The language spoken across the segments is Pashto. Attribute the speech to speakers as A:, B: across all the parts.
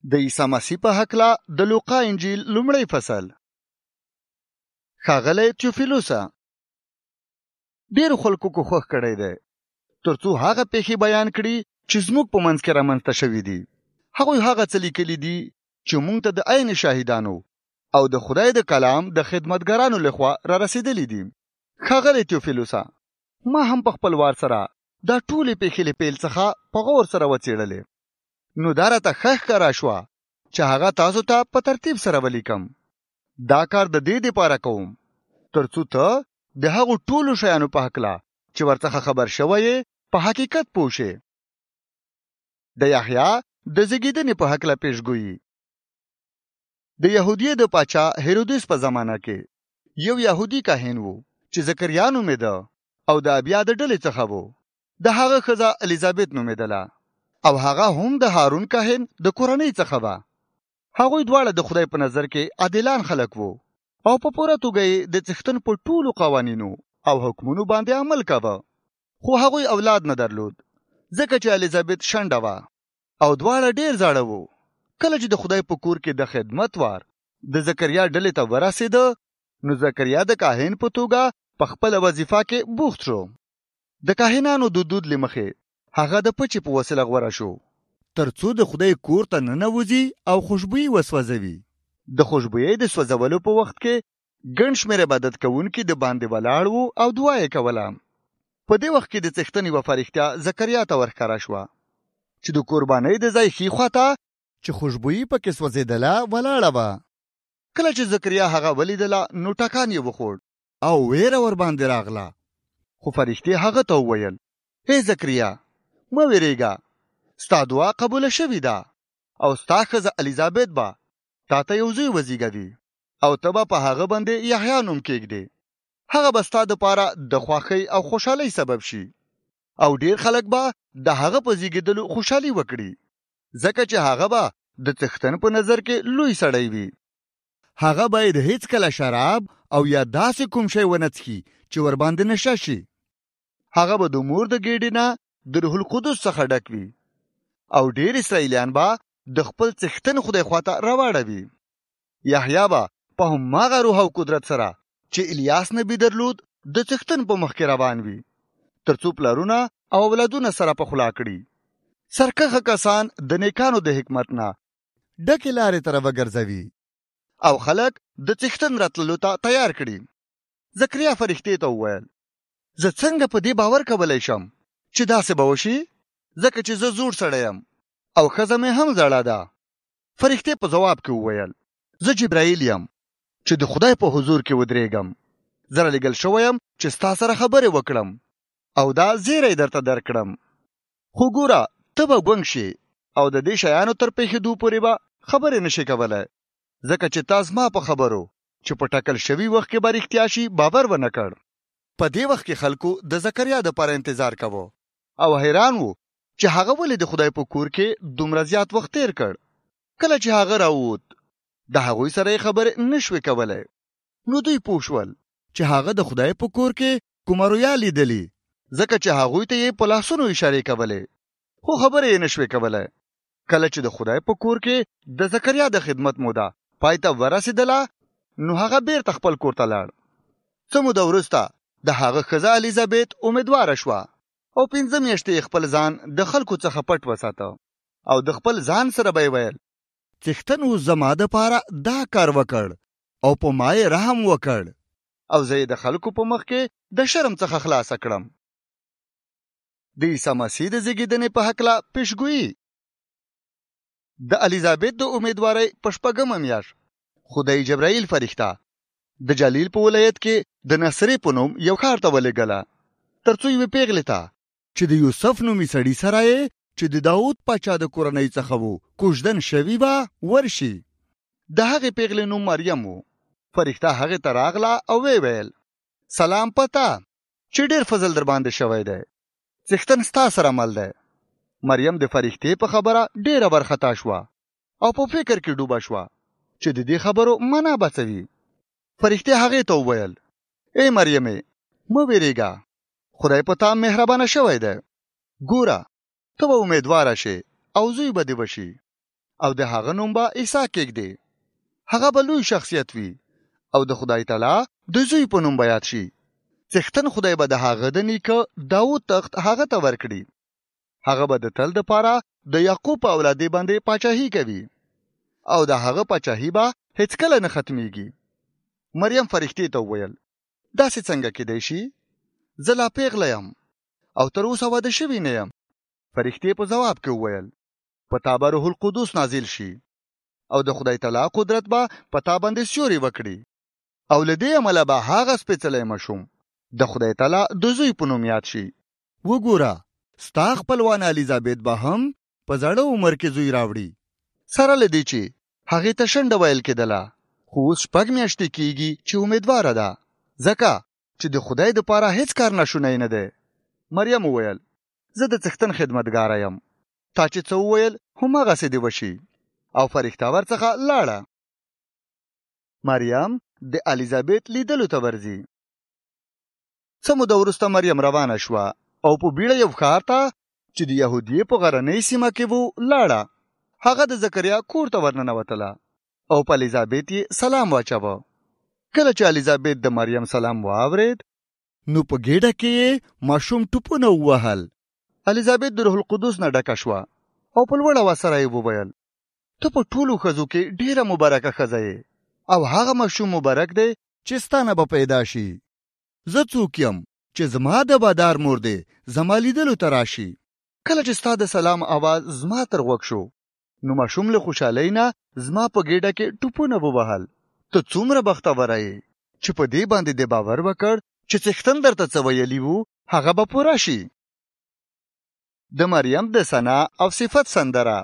A: د عیسی مسیح په هکله د لوقا انجیل لومړی فصل. ښاغلی تیوفیلوسه، ډېرو خلکو کوښښ کړی دی ترڅو هغه پیښې بیان کړي چې زموږ په منځ کې رامنځته شوي دي. هغوی هغه څه لیکلي دي چې موږ ته د عین شاهدانو او د خدای د کلام د خدمتګارانو لخوا را رسېدلي دي. ښاغلی تیوفیلوسه، ما هم په خپل وار سره دا ټولې پیښې له پیل څخه په غور سره وڅېړلې، نو دا راته ښه ښکاره شوه چې هغه تاسو ته په ترتیب سره ولیکم. دا کار د دې دپاره کوم ترڅو ته د هغو ټولو شیانو په هکله چې ورڅخه خبر شوی په حقیقت پوه شې. د یحیی د زیږېدنې په هکله پیشګویي. د یهودیې د پاچا هیرودیس په زمانه کې یو یهودي کاهن و چې زکریا نومېده او د ابیا د ډلې څخه و. د هغه ښځه الیزابت نومېدله او هغه هم د هارون کاهن د کورنۍ څخه وه. هغوی دواړه د خدای په نظر کې عادلان خلک وو او په پوره توګه یې د څښتن په ټولو قوانینو او حکمونو باندې عمل کاوه. خو هغوی اولاد نه درلود ځکه چې الیزابت شنډه وه او دواړه ډېر زاړه وو. کله چې د خدای په کور کې د خدمت وار د زکریا ډلې ته ورسېده، نو زکریا د کاهن په توګه په خپله وظیفه کې بوخت شو. د کاهنانو د دود له مخې هغه د پچې په وسیله غوره شو ترڅو د خدای کور ته ننوځي او خوشبويي وسوځوي. د خوشبويي د سوځولو په وخت کې ګڼ شمېر عبادت کوونکي د باندې ولاړ وو او دعا یې کوله. په دې وخت کې د څښتن یوه فرښتیا زکریا ته ورښکاره شوه چې د قربانۍ د ځای ښي خواته چې خوشبويي پکې سوځېدله ولاړه وه. کله چې زکریا هغه ولیدله نو ټکان یې وخوړ او ویره ورباندې راغله. خو فرښتې هغه ته وویل: هی زکریا، مه ویرېږه، ستا دعا قبوله شوې ده او ستا ښځه الیزابت به تا ته یو زوی وزیږوي او ته به په هغه باندې یحیی نوم کېږدې. هغه به ستا دپاره د خوښۍ او خوشحالۍ سبب شي او ډېر خلک به د هغه په زیږېدلو خوشحالي وکړي ځکه چې هغه به د څښتن په نظر کې لوی سړی وي. هغه باید هیڅ کله شراب او یا داسې کوم شی ونه څښي چې ورباندې نشه شي. هغه به د مور د ګېډې نه د روح القدس څخه ډک وي او ډېر اسرائیلیان به د خپل څښتن خدای خواته راواړوي. یحیی به په هماغه روح او قدرت سره چې الیاس نبی درلود د څښتن په مخ کې روان وي ترڅو پلرونه او اولادونه سره پخلا کړي. سرکښه کسان د نیکانو د حکمت نه ډکې لارې ته راوګرځوي او خلک د څښتن راتللو ته تیار کړي. زکریا فرښتې ته وویل: زه څنګه په دې باور کولی شم چې داسې به وشي ځکه چې زه زوړ سړی یم او ښځه مې هم زړه ده. فرښتې په ځواب کې وویل: زه جبرائیل یم چې د خدای په حضور کې ودرېږم. زه رالیږل شوی یم چې ستا سره خبرې وکړم او دا زیری درته درکړم. خو ګوره، ته به ګونګ شې او د دې شیانو تر پېښېدو پورې به خبرې نشې کولی ځکه چې تا زما په خبرو چې په ټاکل شوي وخت کې به رښتیا شي باور ونه کړ. په دې وخت کې خلکو د زکریا دپاره انتظار کوه او حیران وو چې هغه ولې د خدای په کور کې دومره زیات وخت تیر کړ. کله چې هغه راووت، د هغوی سره یې خبرې نشوې کولی. نو دوی پوه شول چې هغه د خدای په کور کې کومه رویا لیدلې ځکه چې هغوی ته یې په لاسونو اشارې کولې خو خبرې یې نشوې کولی. کله چې د خدای په کور کې د زکریا د خدمت موده پای ته ورسېدله، نو هغه بیرته خپل کور ته لاړ. څه موده وروسته د هغه ښځه الیزابت امیدواره شوه او 5 میاشتې خپل ځان د خلکو څخه پټ وساته او د خپل ځان سره به یې ویل: څښتن اوس زما دپاره دا کار وکړ او په ما یې رحم وکړ او زه یې د خلکو په مخ کې د شرم څخه خلاصه کړم. د عیسی مسیح د زیږېدنې په هکله پیشګویي. د الیزابت د امیدوارۍ په 6مه میاشت خدای جبرائیل فرښته د جلیل په ولایت کې د نصرې په نوم یو ښار ته ولېږله ترڅو یوې پیغلې ته چې د یوسف نومي سړي سره یې چې د داود پاچا د کورنۍ څخه و کوژدن شوي وه ورشي. د هغې پیغلې نوم مریم و. فرښته هغې ته راغله او ویل: سلام پته چې ډېر فضل در باندې شوی دی، څښتن ستا سره مل دی. مریم د فرښتې په خبره ډېره وارخطا شوه او په فکر کې ډوبه شوه چې د دې خبرو معنا به څه وي. فرښتې هغې ته وویل: ای مریمې، مه ویرېږه، خدای په تا مهربانه شوی دی. ګوره، ته به امیدواره شې او زوی به دې وشي او د هغه نوم به عیسی کېږدي. هغه به لوی شخصیت وي او د خدای تعالی د زوی په نوم به یاد شي. څښتن خدای به د هغه د نیکه داود تخت هغه ته ورکړي. هغه به د تل دپاره د یعقوب په اولادې باندې پاچاهي کوي او د هغه پاچاهي به هیڅکله نه ختمیږي. مریم فرښتې ته وویل داسې څنګه کېدی شي؟ زه لا پیغله یم او تر اوسه واده شوی نه یم. فرښتې په ځواب کې وویل په تا به روح القدس نازل شي او د خدای تعالی قدرت به په تا باندې سیوري وکړي او له دې امله به هغه سپېڅلی ماشوم د خدای تعالی د زوی په نوم یاد شي. وګوره ستا خپلوانه الیزابت به هم په زړه عمر کې زوی راوړي. سره له دې چې هغې ته شنډه ویل کېدله، خو اوس 6 میاشتې کېږي چې امیدواره ده، ځکه چې د خدای دپاره هیڅ کار ناشونی نه دی. مریم وویل زه د څښتن خدمتګاره یم، تا چې څه وویل هماغسې دې وشي. او فرښته ورڅخه لاړه. مریم د الیزابت لیدلو ته ورځي. څه موده وروسته مریم روانه شوه او په بیړه یو ښار ته چې د یهودیې په غرنۍ سیمه کې و لاړه. هغه د زکریا کور ته ورننوتله او په الیزابت یې سلام واچوه. کله چې الیزابت د مریم سلام واورید نو په ګېډه کې یې ماشوم ټوپونه ووهل. الیزابت د روح القدس نه ډکه شوه او په لوړ اواز سره یې وویل ته په ټولو ښځو کې ډېره مبارکه ښځه یې او هغه ماشوم مبارک دی چې ستا نه به پیدا شي. زه څوک یم چې زما د بادار مور دی زما لیدلو ته راشي. کله چې ستا د سلام اواز زما تر غوږ شو نو ماشوم له خوشحالۍ نه زما په ګېډه کې ټوپونه ووهل. ته څومره بختوره یې چې په دې باندې دې باور وکړ چې څښتن درته څه ویلي وو هغه به پوره شي. د مریم د ثنا او صفت سندره.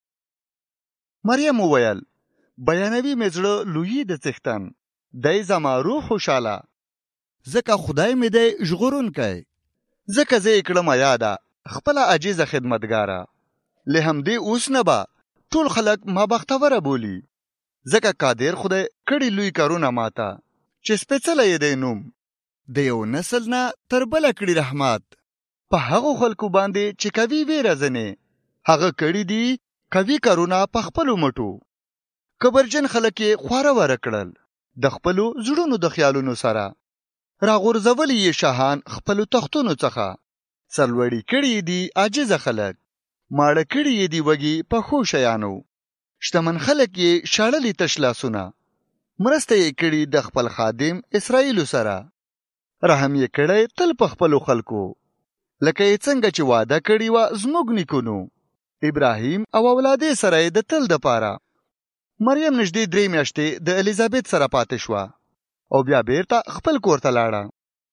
A: مریم وویل بیانوي مې زړه لویي د څښتن، دی زما روح خوشحاله، ځکه خدای مې دی ژغورونکی. ځکه زه یې کړمه یاده خپله عجیزه خدمتګاره. له همدې اوس نه به ټول خلک ما بختوره بولي، ځکه قادر خدای کړي لوی کارونه ماته چې سپېڅلی یې دی نوم. د یو نسل نه تر بله کړي رحمت په هغو خلکو باندې چې کوي ویره ځنې. هغه کړي دي کوي کارونه په خپلو مټو. کبرجن خلک یې خواره واره کړل د خپلو زړونو د خیالونو سره. راغورځولي یې شاهان خپلو تختونو څخه. سرلوړي کړي دي عاجزه خلک، ماړه کړي یې دي وږي په ښو شیانو. شتمن خلک یې شاړلي تش لاسونه. مرسته یې کړي د خپل خادم اسرائیلو سره. رحم یې کړی تل په خپلو خلکو، لکه یې څنګه چې وعده کړي وه زموږ نیکونو ابراهیم او اولادې سره یې د تل دپاره. مریم نږدې 3 میاشتې د الیزابت سره پاتې شوه او بیا بیرته خپل کور ته لاړه.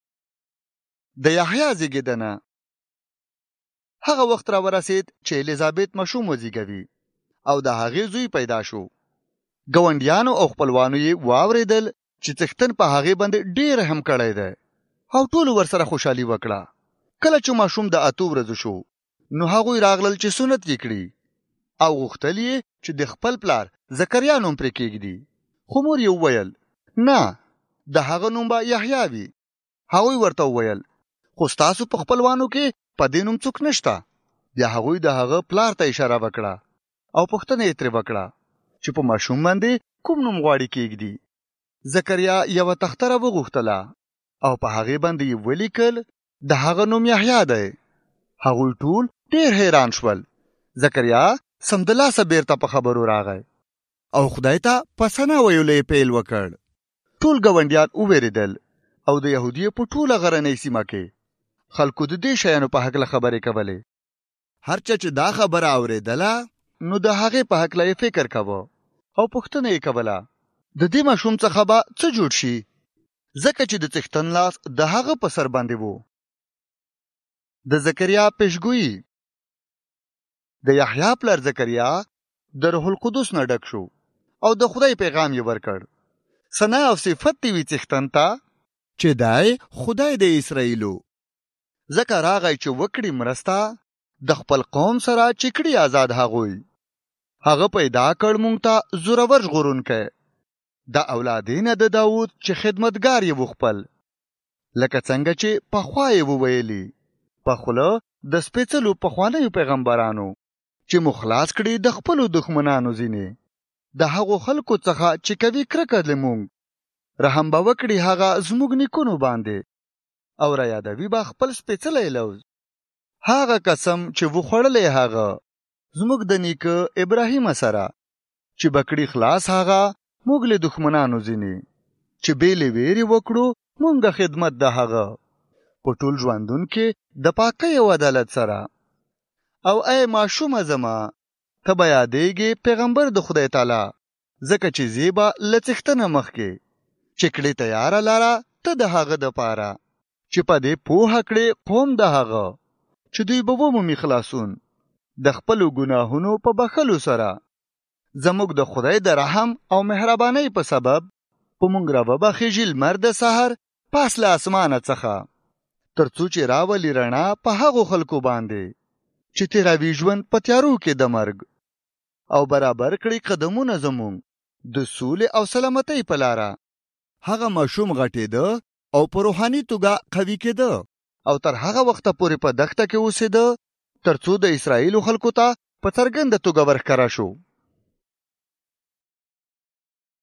A: د یحیی زیږېدنه. هغه وخت را ورسید چې الیزابت ماشوم وزیږوي او د هغې زوی پیدا شو. ګاونډیانو او خپلوانو یې واورېدل چې څښتن په هغې باندې ډېر رحم کړی دی او ټولو ورسره خوشحالي وکړه. کله چې ماشوم د 8 ورځو شو نو هغوی راغلل چې سنت یې کړي او غوښتل یې چې د خپل پلار زکریا نوم پرې کېږدي. خو مور یې وویل نه، د هغه نوم به یحیی وي. هغوی ورته وویل خو ستاسو په خپلوانو کې په دې نوم څوک نشته. بیا هغوی د هغه پلار ته اشاره وکړه او پوښتنه یې ترې وکړه چې په ماشوم باندې کوم نوم غواړي کېږدي. زکریا یوه تختره وغوښتله او په هغې باندې یې ولیکل د هغه نوم یحیی دی. هغوی ټول ډېر حیران شول. زکریا سمدلاسه بیرته په خبرو راغی او خدای ته په ثنا ویلو یې پیل وکړ. ټول ګاونډیان ووېرېدل او د یهودیې په ټوله غرنۍ سیمه کې خلکو د دې شیانو په هکله خبرې کولې. هر چا چې دا خبره اورېدله نو د هغې په هکله یې فکر کوه او پوښتنه یې کوله د دې ماشوم څخه به څه جوړ شي، ځکه چې د څښتن لاس د هغه په سر باندې و. د زکریا پیشګویي. د یحیی پلار زکریا د روح القدس نه ډک شو او د خدای پیغام یې ورکړ. ثنا او صفت دی وی څښتن ته چې دای خدای د اسرائیلو. ځکه راغی چې وکړي مرسته د خپل قوم سره چې کړي آزاد هغوی. هغه پیدا کړ مونږ ته زورور ژغورونکی د اولادې نه د داود چې خدمتګار یې وخپل، لکه څنګه چې پخوا یې وویلي په خوله د سپېڅلو پخوانیو پیغمبرانو چې مخلاص کړي د خپل دښمنانو ځینې د هغو خلکو څخه چې کوي کرکه لمونږ رحم به وکړي هغه زموږ نیکونو باندې او را یادوي به خپل سپېڅلی لوز هغه قسم چې وخوړلی هغه زموږ د نیکه ابراهیم سره چې بکړي خلاص هغه موږ له دښمنانو ځینې چې بیلې ویرې وکړو مونږه خدمت د هغه په ټول ژوندون کې د پاکۍ او عدالت سره او ای ماشومه زما ته به یادېږي پیغمبر د خدای تعالی ځکه چې زیبا له څښتنه مخکې چې کړې تیاره لاره ته د هغه دپاره چې په دې پوهه کړې قوم د هغه چې دوی به ومومي خلاصون د خپلو ګناهونو په بخښلو سره زموږ د خدای د رحم او مهربانۍ په سبب په مونږ راوبخېږي لمر د سحر پاس له اسمانه څخه تر څو چې راولي رڼا په هغو خلکو باندې چې تېروي ژوند په تیارو کې د مرګ او برابر کړي قدمونه زموږ د سولې او سلامتۍ په لاره هغه ماشوم غټېده او په روحاني توګه قوي کېده او تر هغه وخته پورې په دښته کې اوسېده تر څو د اسرائیلو خلکو ته په څرګنده توګه ورښکاره شو